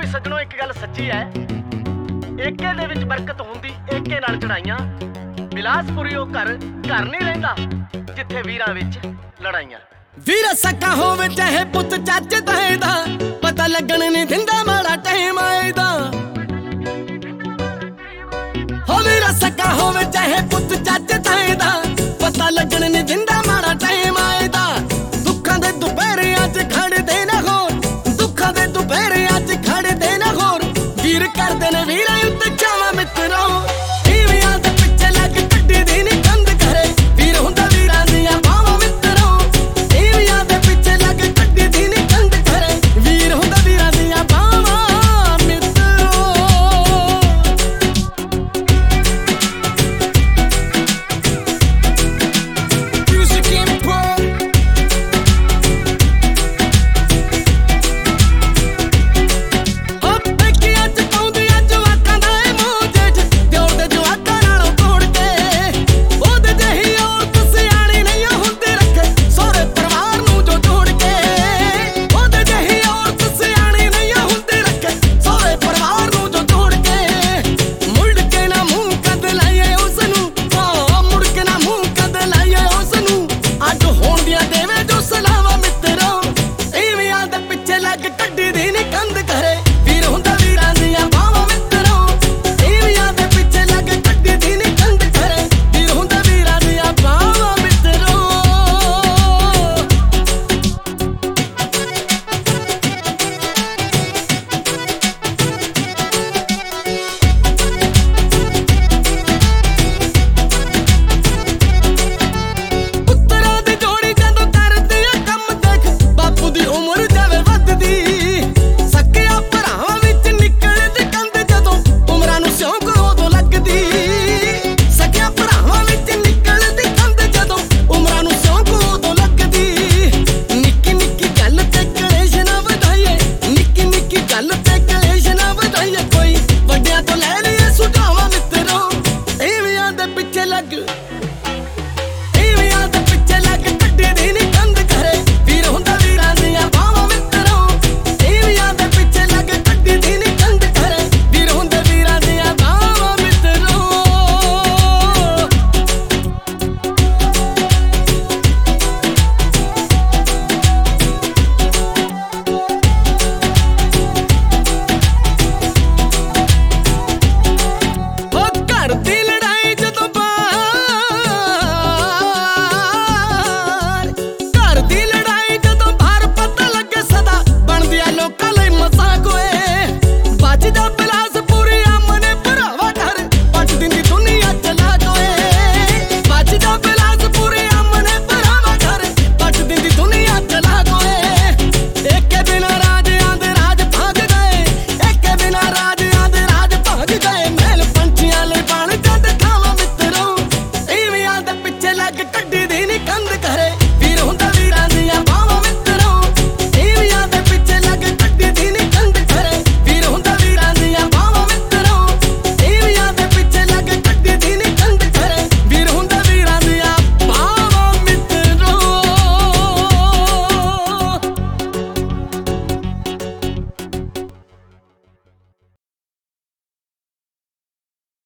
ਸੱਜਣੋ ਇੱਕ ਗੱਲ ਸੱਚੀ ਹੈ, ਏਕੇ ਦੇ ਵਿੱਚ ਬਰਕਤ ਹੁੰਦੀ, ਏਕੇ ਨਾਲ ਚੜਾਈਆਂ। ਬਿਲਾਸਪੁਰੀ ਉਹ ਘਰ ਨਹੀਂ ਰਹਿੰਦਾ ਜਿੱਥੇ ਵੀਰਾਂ ਵਿੱਚ ਲੜਾਈਆਂ। ਵੀਰ ਸਕਾ ਹੋਵੇ ਚਾਹੇ ਪੁੱਤ ਚਾਚੇ ਤਾਏ ਦਾ, ਪਤਾ ਲੱਗਣ ਨਹੀਂ ਦਿੰਦਾ ਮਾੜਾ ਟਾਈਮ ਆਏਦਾ। ਹੋ ਵੀਰ ਸਕਾ ਹੋਵੇ ਚਾਹੇ ਪੁੱਤ ਚਾਚੇ ਤਾਏ ਦਾ, ਪਤਾ ਲੱਗਣ ਨਹੀਂ ਦਿੰਦਾ ਮਾੜਾ ਟਾਈਮ